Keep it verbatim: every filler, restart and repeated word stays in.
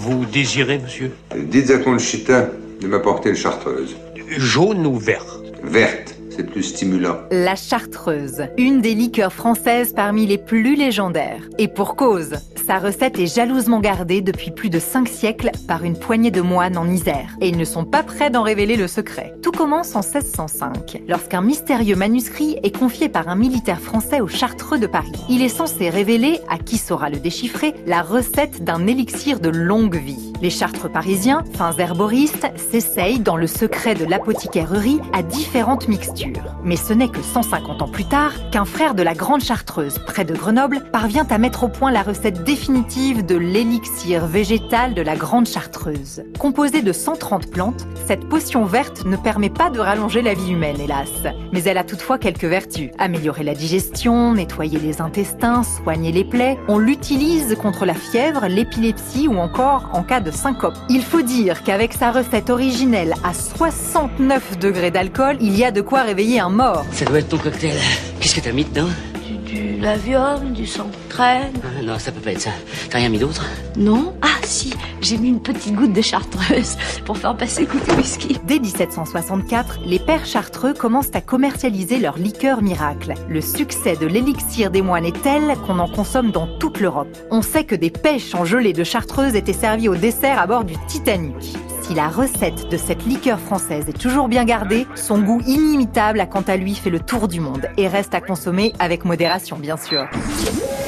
Vous désirez, monsieur? Dites à Conchita de m'apporter une chartreuse. Jaune ou vert? Verte, c'est plus stimulant. La chartreuse, une des liqueurs françaises parmi les plus légendaires. Et pour cause, sa recette est jalousement gardée depuis plus de cinq siècles par une poignée de moines en Isère. Et ils ne sont pas prêts d'en révéler le secret. Tout commence en seize cent cinq, lorsqu'un mystérieux manuscrit est confié par un militaire français au Chartreux de Paris. Il est censé révéler, à qui saura le déchiffrer, la recette d'un élixir de longue vie. Les chartreux parisiens, fins herboristes, s'essayent dans le secret de l'apothicaillerie à différentes mixtures. Mais ce n'est que cent cinquante ans plus tard qu'un frère de la Grande Chartreuse, près de Grenoble, parvient à mettre au point la recette définitive de l'élixir végétal de la Grande Chartreuse. Composée de cent trente plantes, cette potion verte ne permet pas de rallonger la vie humaine, hélas. Mais elle a toutefois quelques vertus. Améliorer la digestion, nettoyer les intestins, soigner les plaies. On l'utilise contre la fièvre, l'épilepsie ou encore en cas de syncope. Il faut dire qu'avec sa recette originelle à soixante-neuf degrés d'alcool, il y a de quoi réveiller un mort. Ça doit être ton cocktail. Qu'est-ce que t'as mis dedans? Du, du lavium, du sang de traîne. Ah, non, ça peut pas être ça. T'as rien mis d'autre? Non? Ah si, j'ai mis une petite goutte de chartreuse pour faire passer le côté whisky. Dès dix-sept cent soixante-quatre, les pères chartreux commencent à commercialiser leur liqueur miracle. Le succès de l'élixir des moines est tel qu'on en consomme dans toute l'Europe. On sait que des pêches en gelée de chartreuse étaient servies au dessert à bord du Titanic. Si la recette de cette liqueur française est toujours bien gardée, son goût inimitable a quant à lui fait le tour du monde et reste à consommer avec modération, bien sûr.